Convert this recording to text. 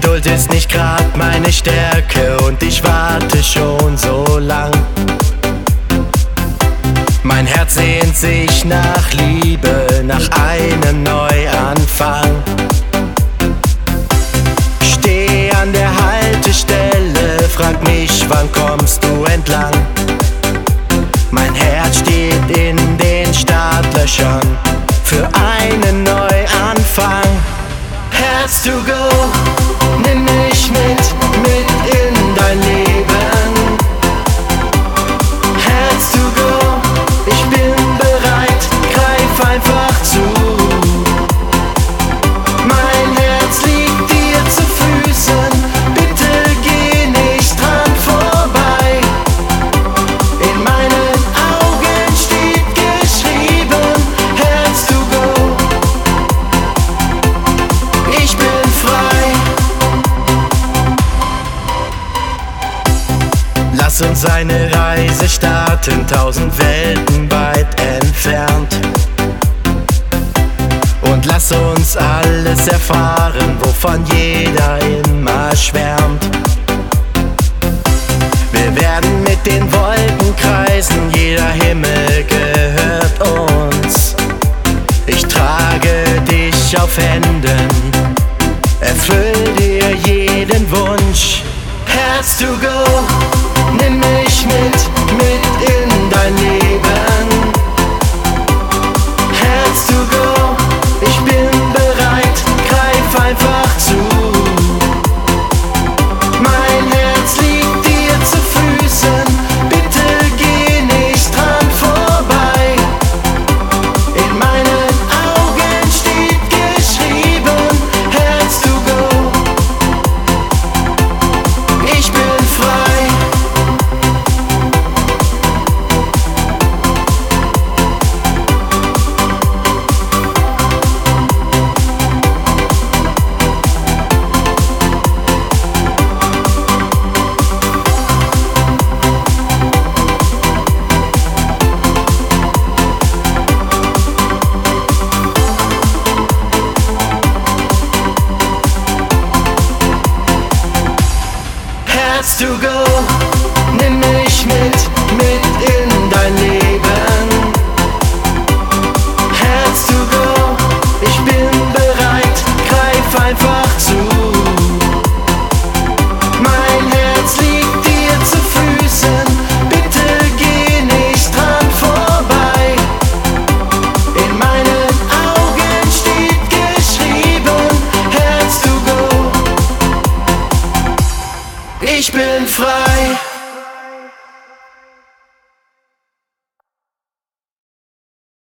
Geduld ist nicht grad meine Stärke und ich warte schon so lang. Mein Herz sehnt sich nach Liebe, nach einem Neuanfang. Steh an der Haltestelle, frag mich, wann kommst du entlang? Mein Herz steht in den Startlöchern für einen Neuanfang. Herz to go, nimm mich mit in dein Leben. Herz to go, ich bin bereit, greif einfach zu. Mein Herz liegt dir zu Füßen, bitte geh nicht dran vorbei. In meinen Augen steht geschrieben, Herz to go. Ich bin frei. Lass uns eine Reise starten, 1000 Welten weit entfernt. Und lass uns alles erfahren, wovon jeder immer schwärmt. Wir werden mit den Wolken kreisen, jeder Himmel gehört uns. Ich trage dich auf Händen, erfüll dir jeden Wunsch. Herz to go, nimm mich mit in dein Leben. Herz to go, ich bin bereit, greif einfach zu. Mein Herz liegt dir zu Füßen, bitte geh nicht dran vorbei. In meinen Augen steht geschrieben, Herz to go. Ich bin frei. Herz to go, nimm mich mit in dein Leben. Herz to go, ich bin bereit, greif einfach zu. Mein Herz liegt dir zu Füßen, bitte geh nicht dran vorbei. In meinen Augen steht geschrieben, Herz to go. Ich bin frei.